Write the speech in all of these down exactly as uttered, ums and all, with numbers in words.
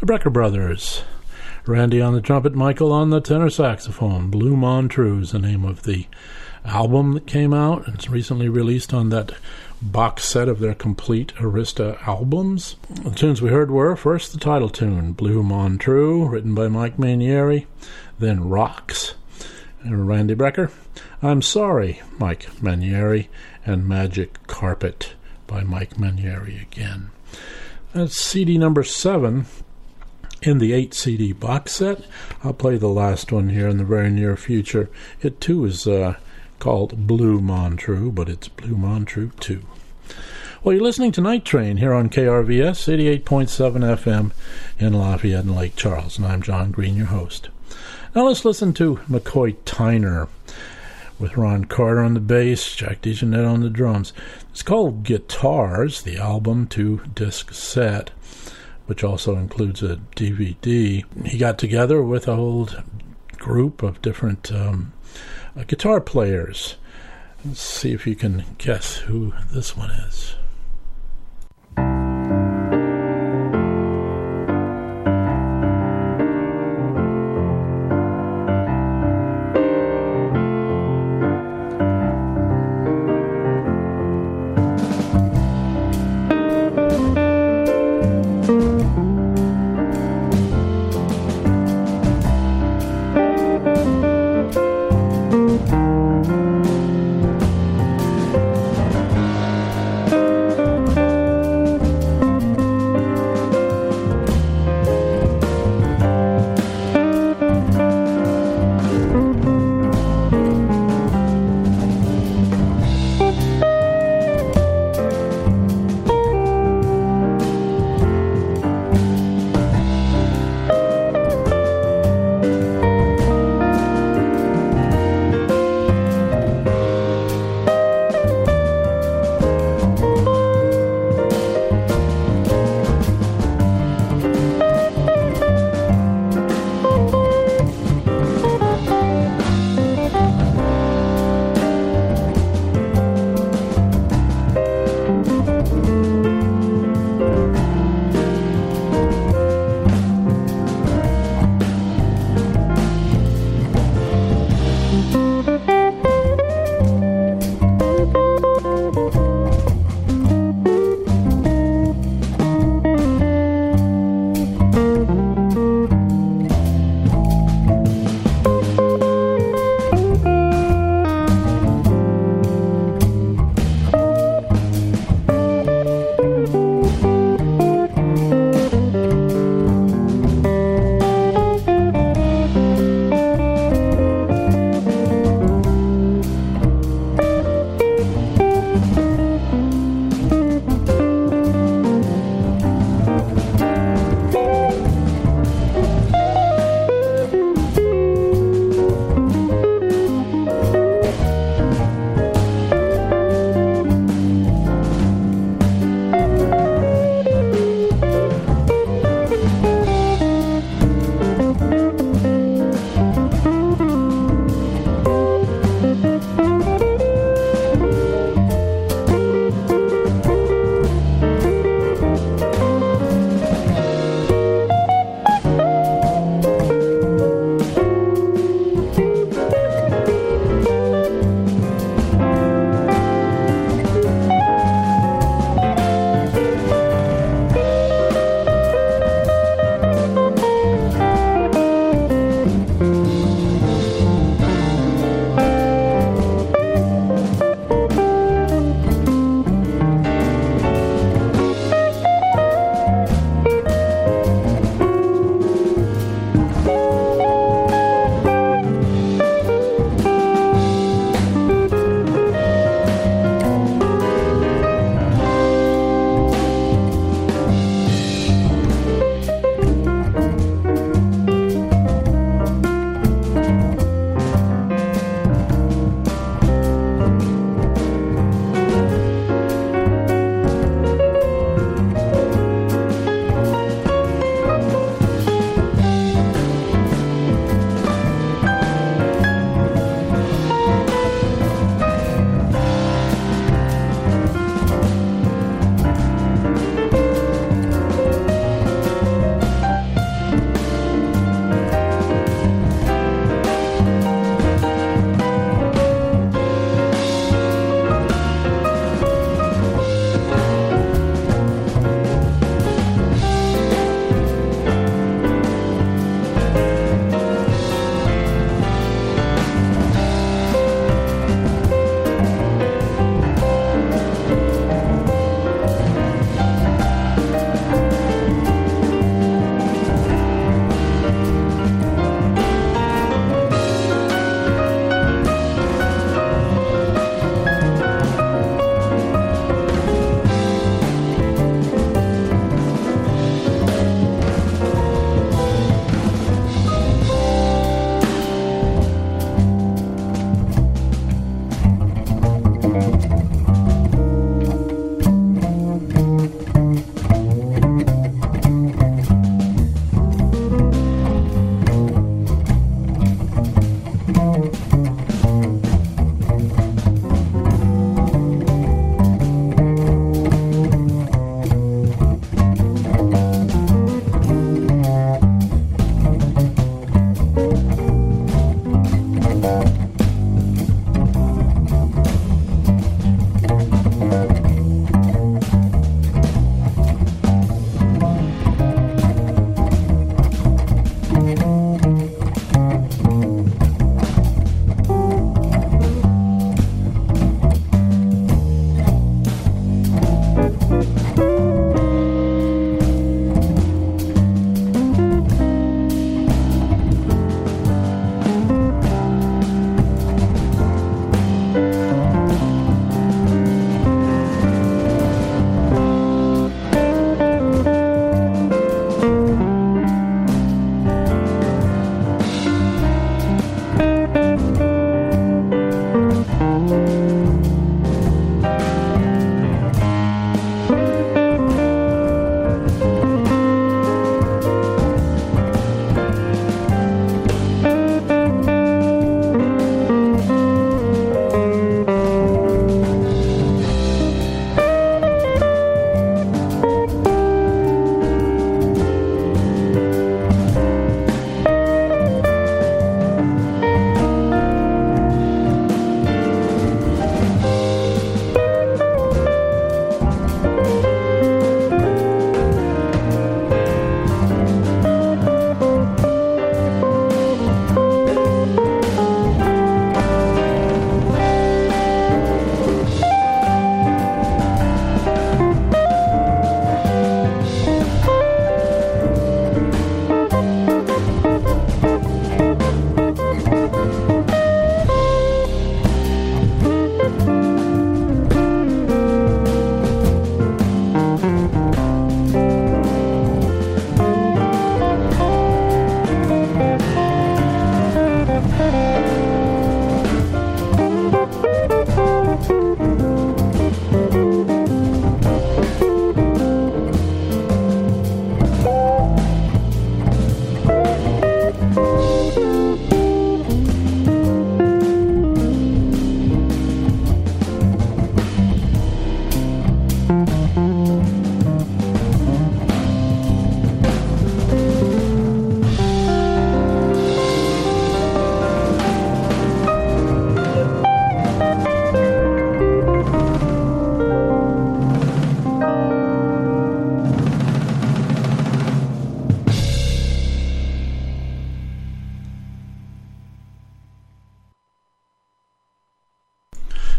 Brecker Brothers. Randy on the trumpet, Michael on the tenor saxophone. Blue Montreux is the name of the album that came out. It's recently released on that box set of their complete Arista albums. The tunes we heard were, first the title tune, Blue Montreux, written by Mike Manieri, then Rocks, and Randy Brecker. I'm Sorry, Mike Manieri, and Magic Carpet by Mike Manieri again. That's C D number seven in the eight C D box set. I'll play the last one here in the very near future. It too is uh, called Blue Montreux, but it's Blue Montreux two. Well, you're listening to Night Train here on K R V S eighty-eight point seven F M in Lafayette and Lake Charles, and I'm John Green, your host. Now let's listen to McCoy Tyner with Ron Carter on the bass, Jack DeJohnette on the drums. It's called Guitars, the album two-disc set, which also includes a D V D. He got together with a whole group of different um, uh, guitar players. Let's see if you can guess who this one is. Thank you.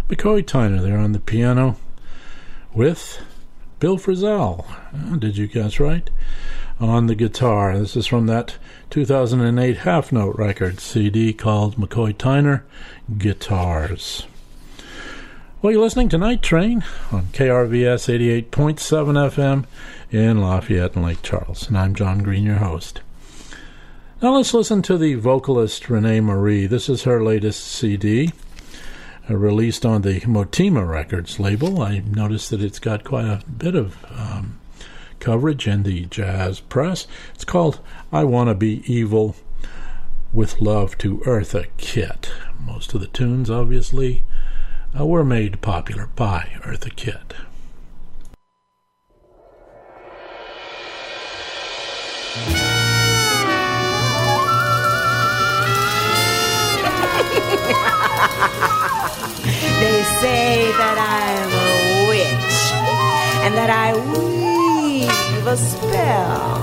McCoy Tyner there on the piano with Bill Frisell. Oh, did you guess right? On the guitar. This is from that two thousand eight Half Note record C D called McCoy Tyner Guitars. Well, you're listening to Night Train on K R V S eighty-eight point seven F M in Lafayette and Lake Charles. And I'm John Green, your host. Now let's listen to the vocalist Renee Marie. This is her latest C D, uh, released on the Motima Records label. I noticed that it's got quite a bit of um, coverage in the jazz press. It's called I Wanna Be Evil with Love to Eartha Kitt. Most of the tunes, obviously, uh, were made popular by Eartha Kitt. They say that I'm a witch and that I weave a spell.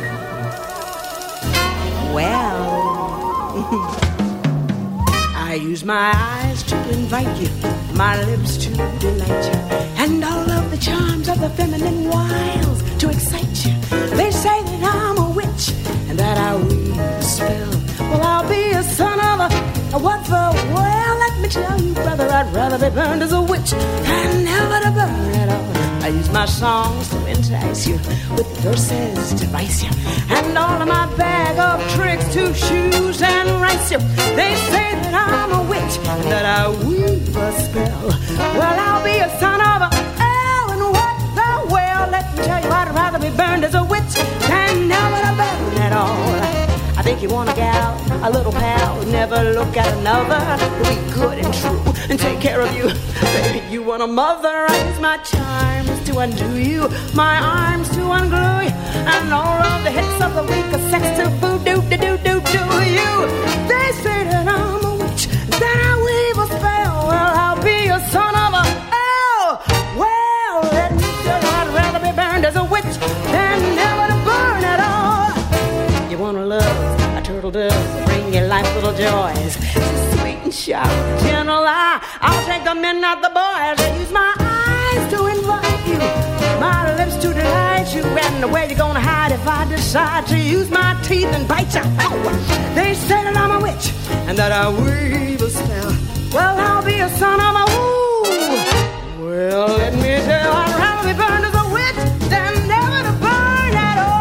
Well, I use my eyes to invite you, my lips to delight you, and all of the charms of the feminine wiles to excite you. They say that I'm a witch and that I weave a spell. Well, I'll be a son of a, a what the well, let me tell you, brother, I'd rather be burned as a witch than never to burn at all. I use my songs to entice you, with verses to vice you, and all of my bag of tricks to shoes and rice you. They say that I'm a witch and that I weave a spell. Well, I'll be a son of a oh, and what the well, let me tell you, I'd rather be burned as a witch than never to burn at all. I think you want a gal, a little pal, never look at another, who'll be good and true and take care of you. Baby, you want a mother, I use my charms to undo you, my arms to unglue you, and all of the hits of the week of sex to voodoo, do, do, do, do you. They say that I'm a witch, that I weave a spell. Well, I'll be a son of a, oh, well, let me tell you, I'd rather be burned as a witch than never to burn at all. You wanna love a turtle dove, bring you life little joys, sweet and sharp, gentle eye. I'll take the men, not the boys. I use my eyes to invite you, my lips to delight you, and where you gonna hide if I decide to use my teeth and bite you? Oh, they say that I'm a witch and that I weave a spell. Well, I'll be a son of a woo. Well, let me tell you, I'd rather be burned as a witch than never to burn at all.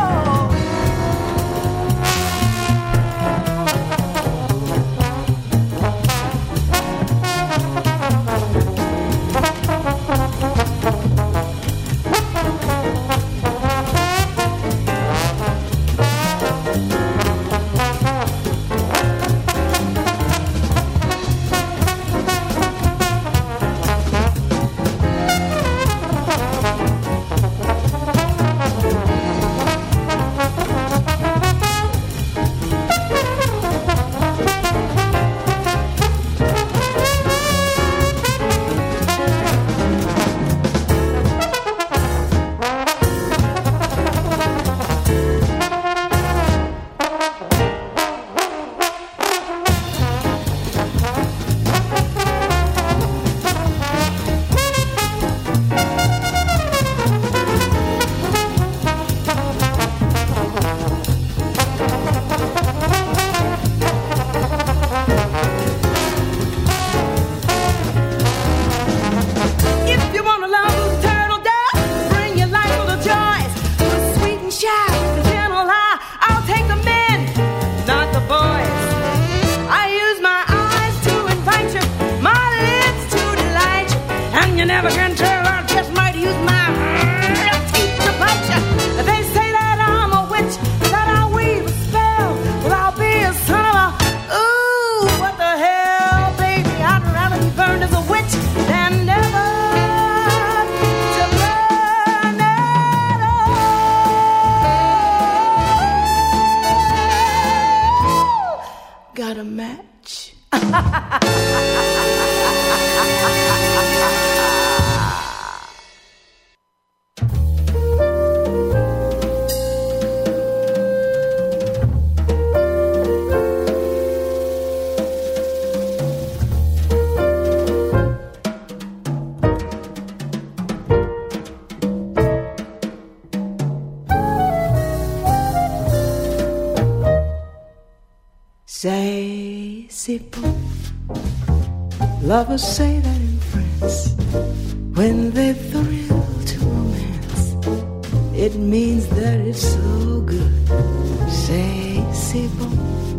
c'est bon. Lovers say that in France when they thrill to romance. It means that it's so good. Say c'est bon.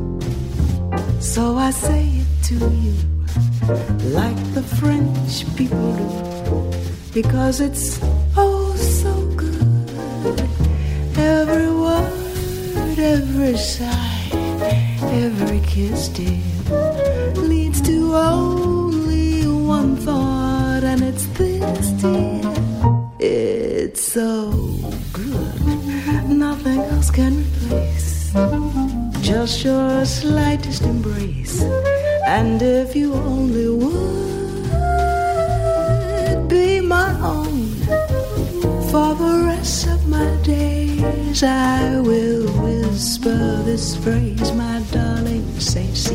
So I say it to you like the French people do, because it's oh so good. Every word, every sigh, every kiss, dear, leads to only one thought, and it's this, dear. It's so good, nothing else can replace just your slightest embrace. And if you only would be my own for the rest of my days, I will whisper this phrase, my darling, say si.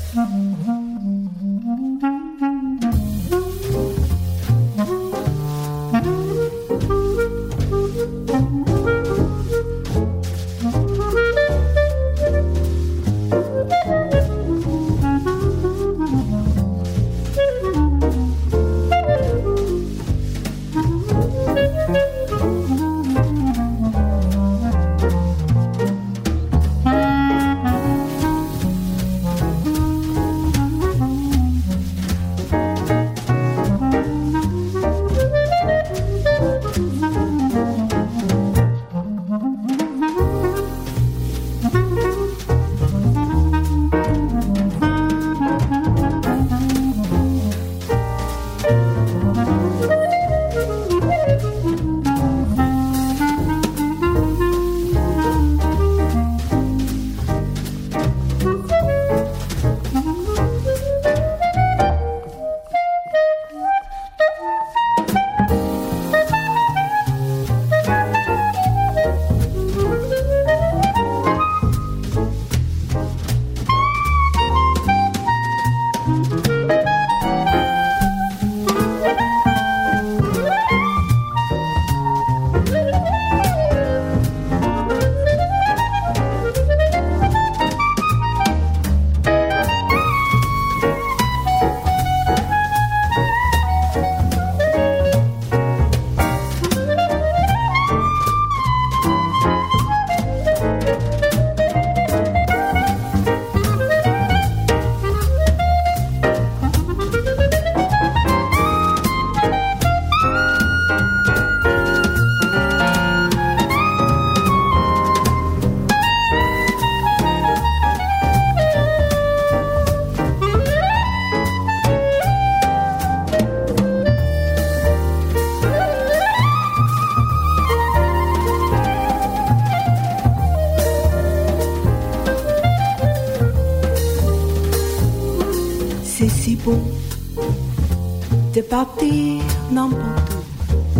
De partir n'importe où,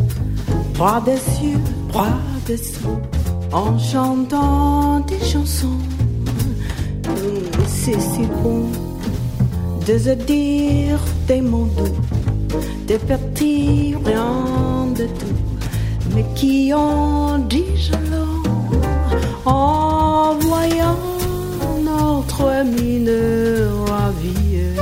droit des cieux, droit dessous, en chantant des chansons. C'est si bon de se dire des mots doux, de partir rien de tout, mais qui en disent long en voyant notre mine ravie.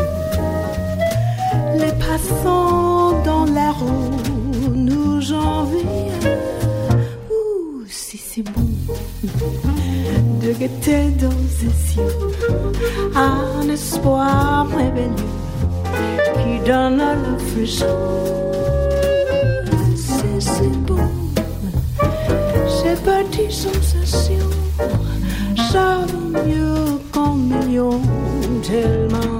Les passants dans la roue nous envient. Ouh, si c'est bon de guetter dans ces cieux un espoir merveilleux qui donne le frisson. C'est si bon, ces petites sensations, ça vaut mieux qu'un million, tellement.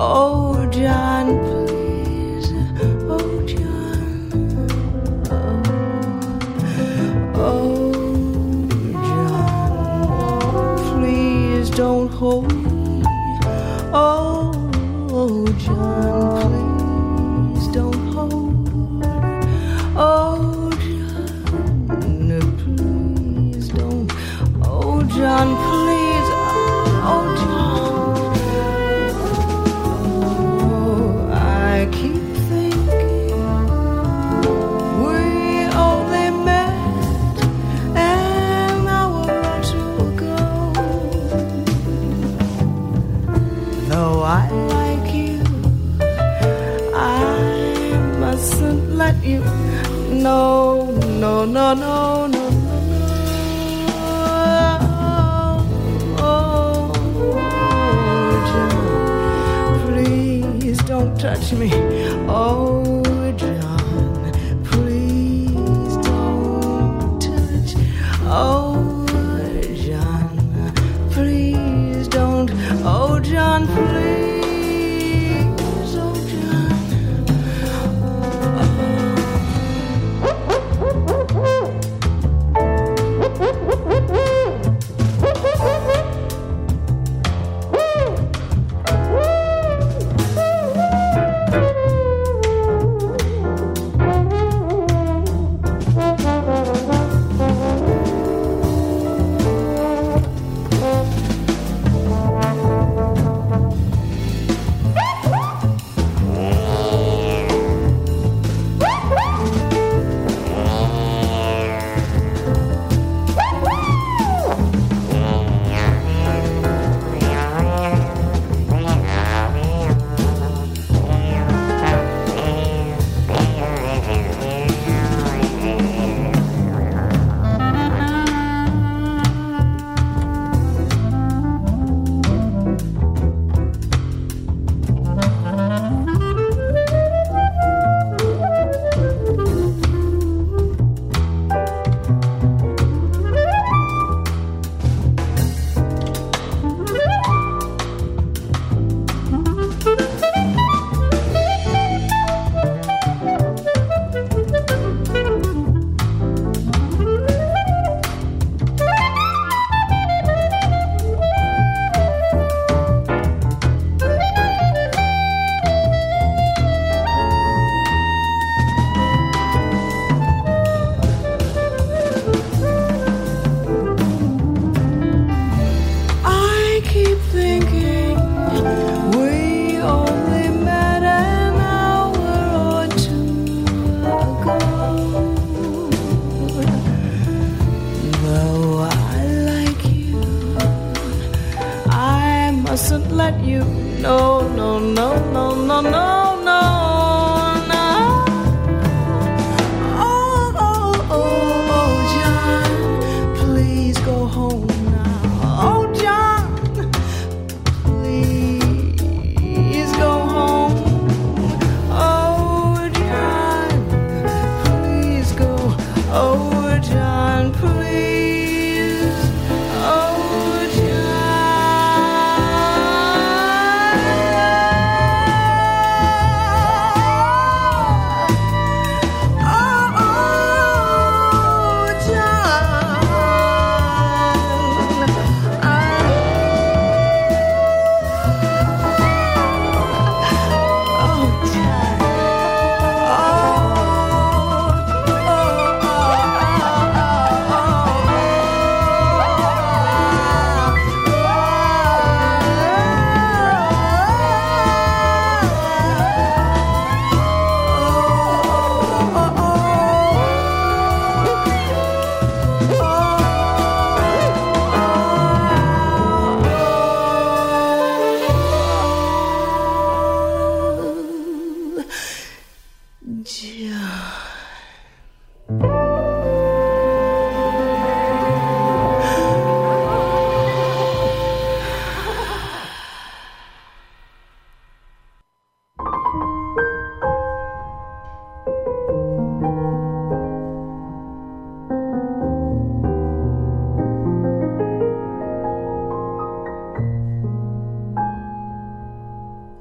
Oh, John, please. Oh, John. Oh, oh, John, please don't hold me. Oh, oh, John, please don't hold. Oh, John, please don't. Oh, John, please. Oh, John. Oh, I keep thinking we only met an hour or two ago. Though I like you, I mustn't let you. No, no, no, no, no. Don't touch me, oh John, please don't touch, oh John, please don't, oh John, please, oh John,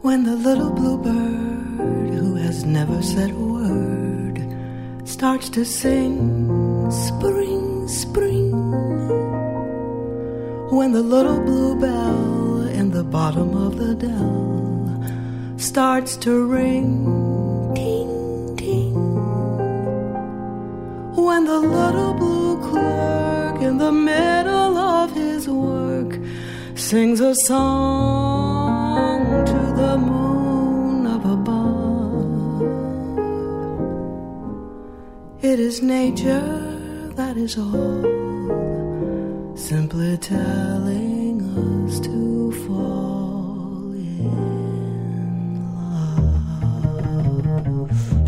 When the little bluebird who has never said a word starts to sing spring, spring. When the little bluebell in the bottom of the dell starts to ring, ting, ting. When the little blue clerk in the middle of his work sings a song to the moon up above, it is nature, that is all, simply telling us to fall in love.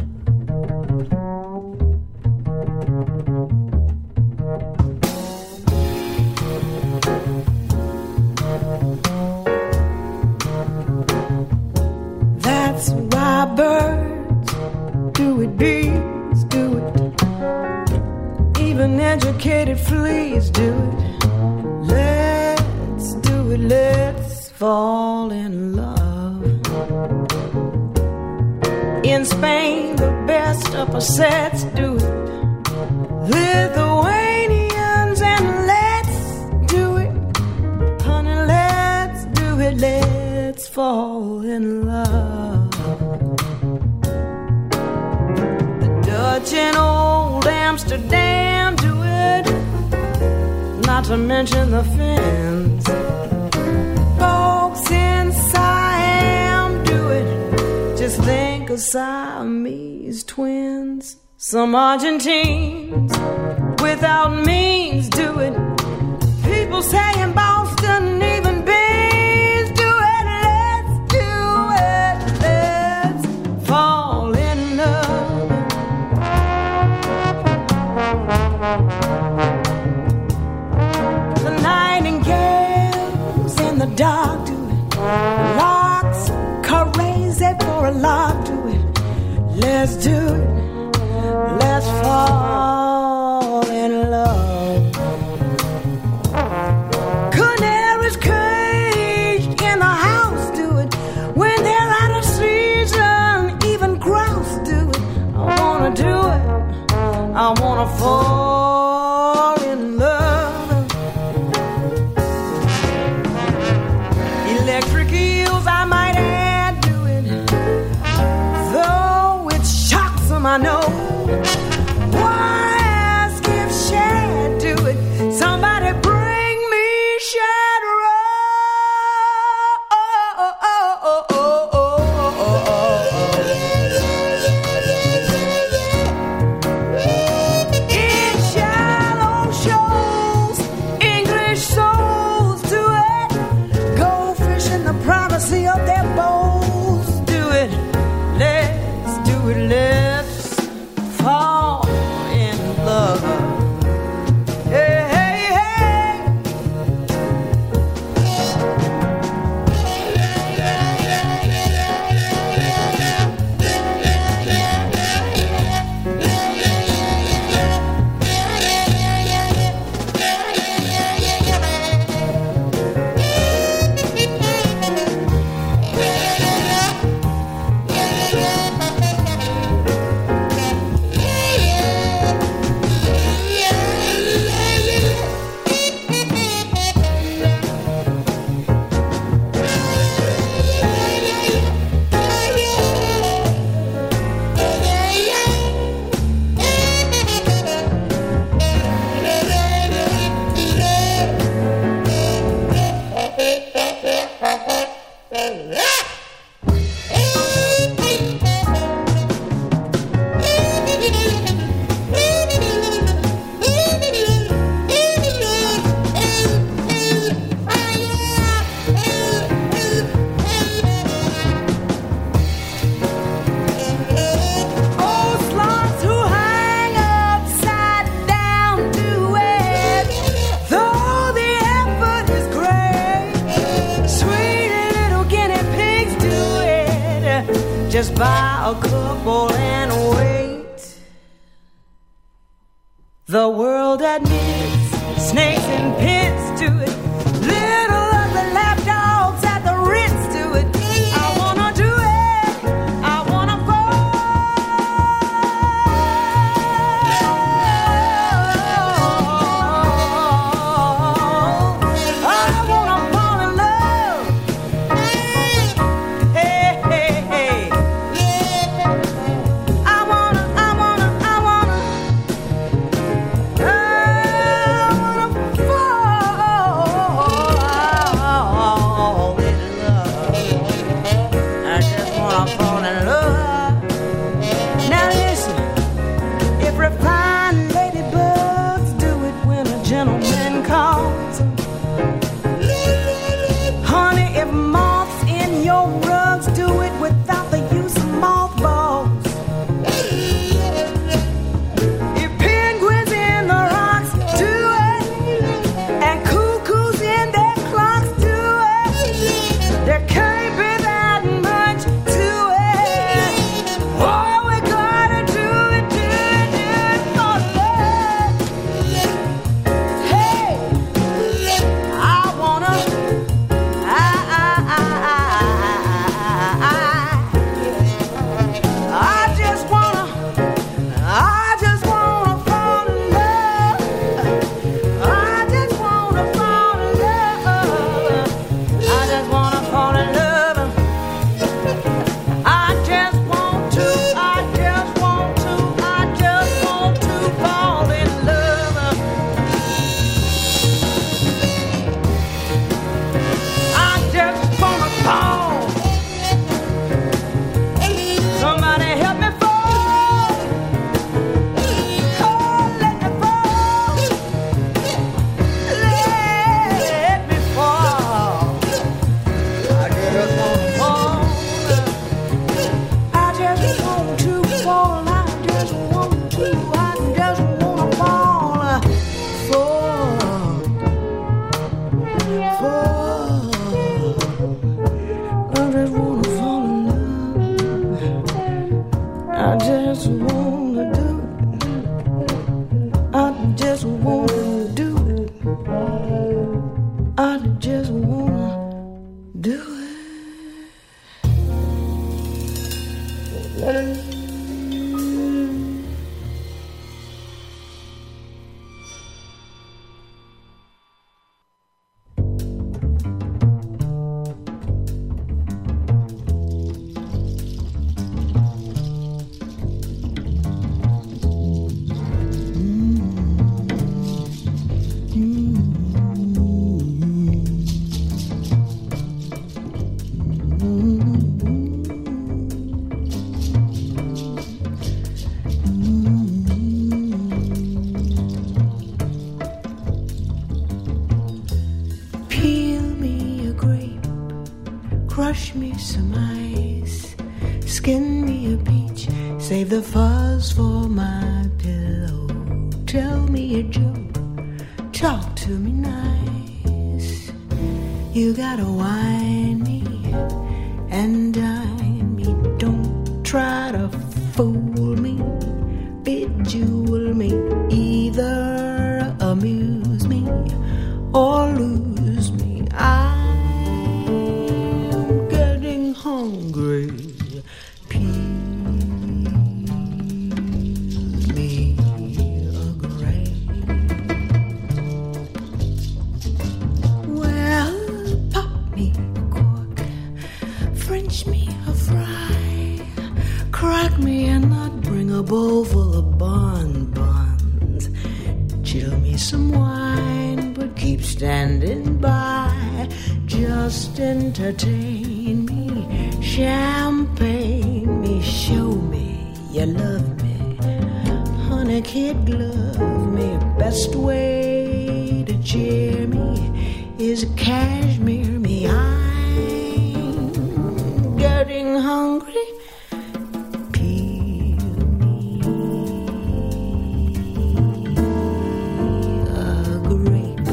That's why birds do it, bees do it, even educated fleas do it. Let's do it, let's fall in love. In Spain, the best upper sets do it. Lithuanians, and let's do it. Honey, let's do it, let's fall in love. The Dutch in old Amsterdam do it, not to mention the Finns. Folks in Siam do it, just think of Siamese twins. Some Argentines without means do it. People say in Boston, even bees do it. Let's do it, let's fall in love. The nightingales in the dark do it. Larks crazy for a lark do it. Let's do it, let's fall in love. Canaries caged in the house do it. When they're out of season, even grouse do it. I wanna do it, I wanna fall in love. Electric eels, I might add, do it, though it shocks them, I know. Why ask if Shad do it? Somebody bring me Shad Row. In shallow shoals, English souls do it. Go fishing the privacy of their bowls do it. Let's do it, let's fall in love. Hey, hey, hey. Oh, sloths who hang upside down do it, though the effort is great. Sweet little guinea pigs do it. Just buy a couple and wait. The world admits snakes and pits do it. Little ugly lapdogs at the Ritz do it. I wanna just wanna do it. Crush me some ice, skin me a peach, save the fuzz for my pillow. Tell me a joke, talk to me nice. You gotta whine me and dine me. Don't try to fool me, bejewel me. Either amuse me or lose me. I hungry, peel me a grape. Well, pop me a cork, French me a fry, crack me a nut, bring a bowl full of bonbons, chill me some wine, but keep standing by. Just entertain me, champagne me, show me you love me. Honey, kid, glove me. Best way to cheer me is cashmere me. I'm getting hungry. Peel me a grape.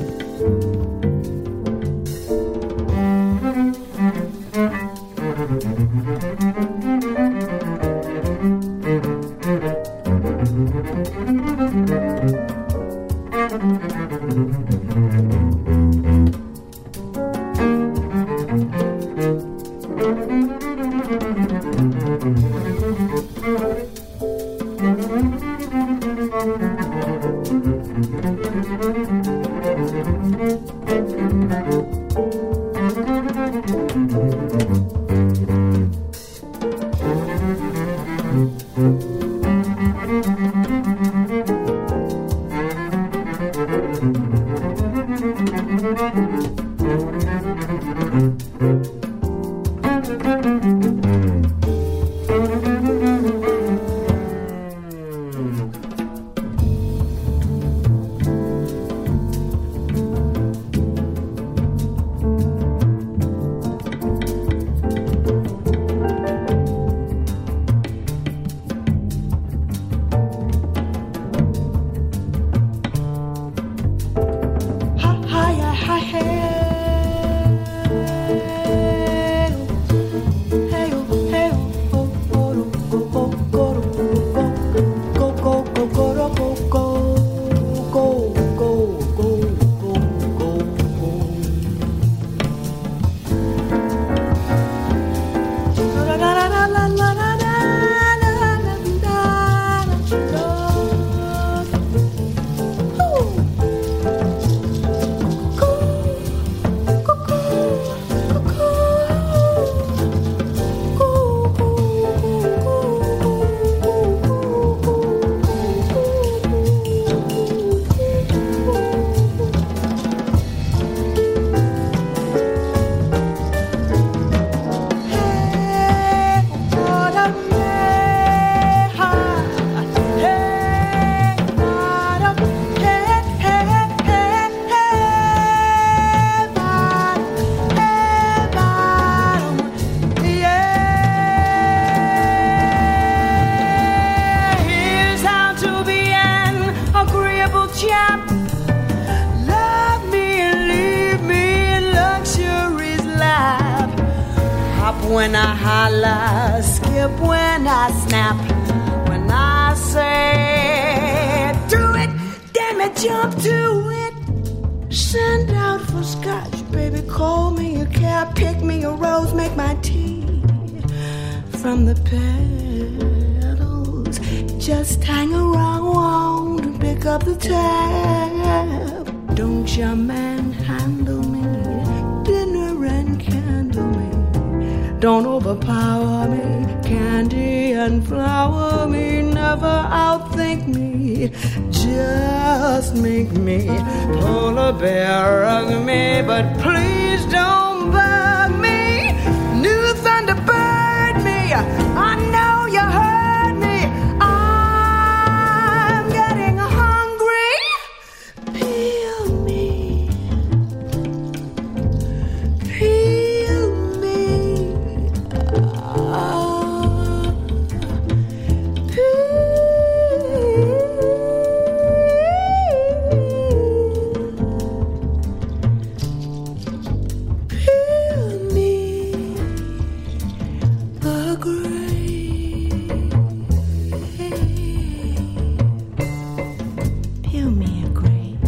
When I holler, skip when I snap. When I say do it, damn it, jump to it. Send out for scotch, baby, call me a cab, pick me a rose, make my tea from the petals. Just hang around and pick up the tab. Don't your man handle me, dinner and candle me. Don't overpower me, candy and flower me. Never outthink me, just make me polar bear hug me. But please don't bug me, new thunderbird me. I know you heard me, I'm getting hungry. Peel me, peel me, ah, peel, peel me a grape, peel me a grape.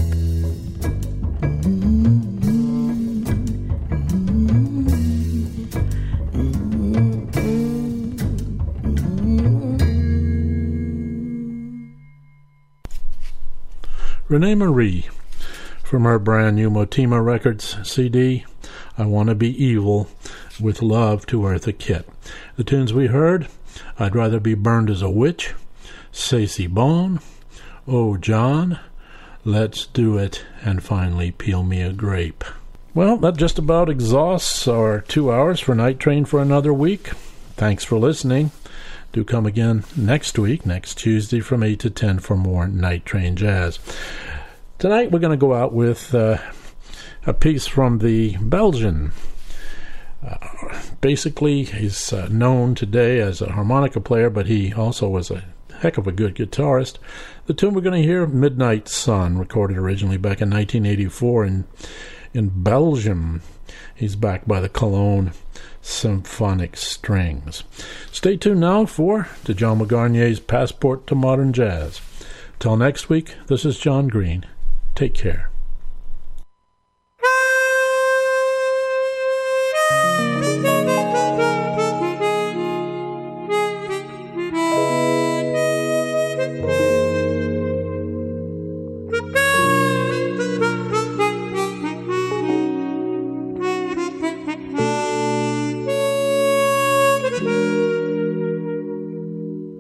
Renee Marie, from her brand new Motima Records C D, I Want to Be Evil, with love to Eartha Kitt. The tunes we heard, I'd Rather Be Burned as a Witch, Sassy Bone, Oh John, Let's Do It, and finally Peel Me a Grape. Well, that just about exhausts our two hours for Night Train for another week. Thanks for listening. Do come again next week, next Tuesday from eight to ten for more Night Train Jazz. Tonight we're going to go out with uh, a piece from the Belgian. Uh, basically, he's uh, known today as a harmonica player, but he also was a heck of a good guitarist. The tune we're going to hear, Midnight Sun, recorded originally back in nineteen eighty-four in, in Belgium. He's backed by the Cologne Symphonic Strings. Stay tuned now for Djalma Garnier's Passport to Modern Jazz. Till next week, this is John Green. Take care.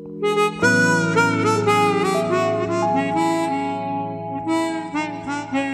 Thank you.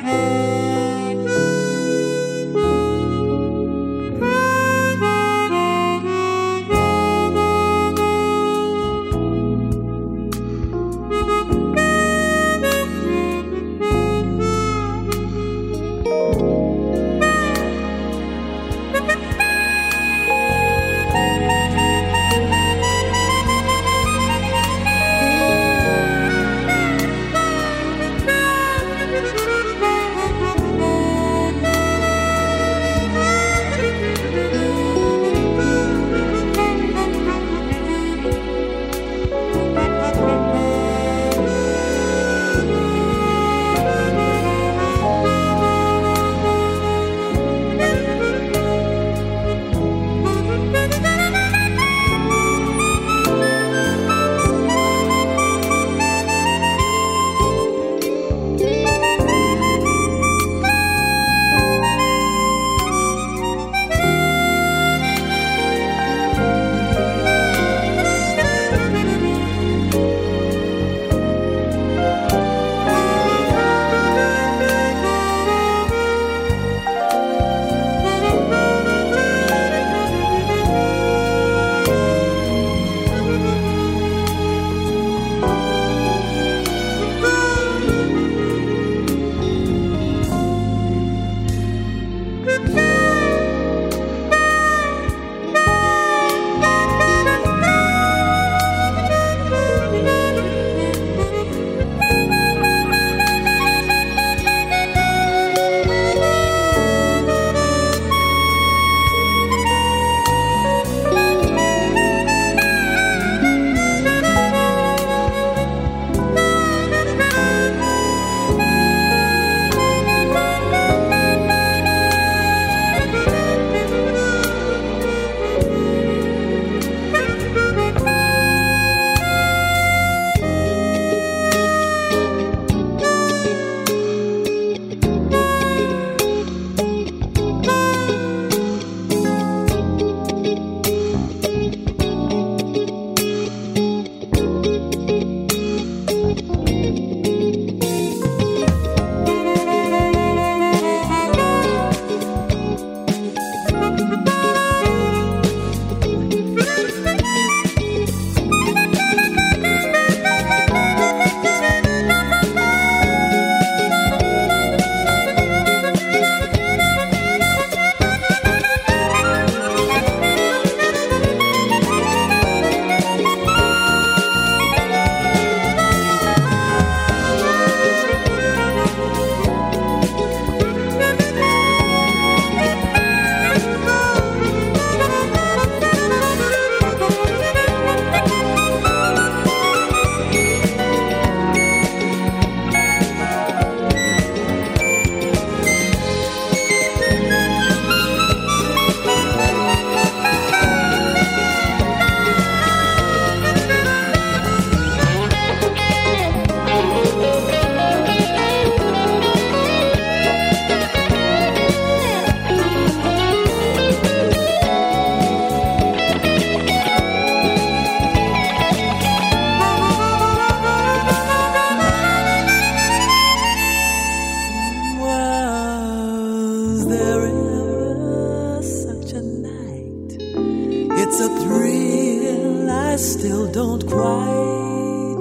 It's a thrill I still don't quite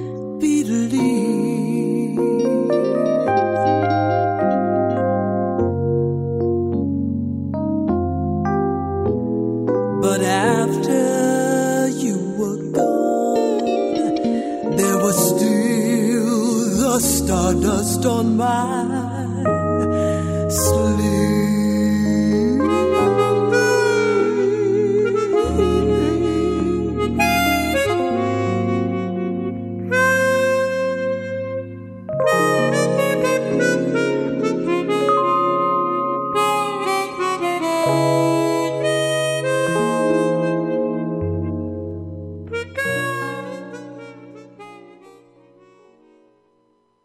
believe. But after you were gone, there was still the stardust on my sleeve.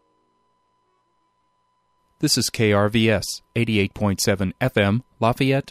This is K R V S, eighty-eight point seven F M, Lafayette,